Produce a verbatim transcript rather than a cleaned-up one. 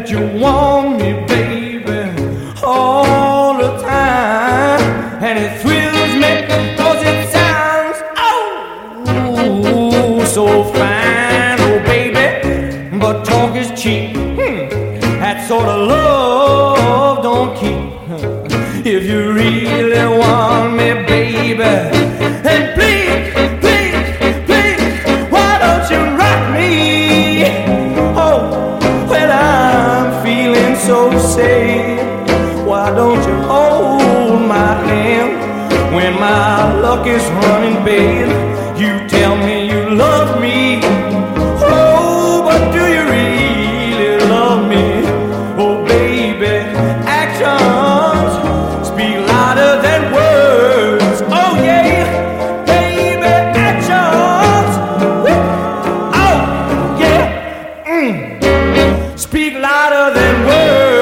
that you want me, baby, all the time. And it thrills me cause it sounds, oh, so fine, oh baby. But talk is cheap, hmm. That sort of love don't keep. If you really want me, baby, then please, please, please, why don't you rock me? Oh, when I'm feeling so sad, why don't you hold my hand? When my luck is running bad, you tell me you love me. Oh, but do you really love me? Oh, baby, actions speak louder than words. Oh, yeah, baby, actions. Oh, yeah, mm. Speak louder than words.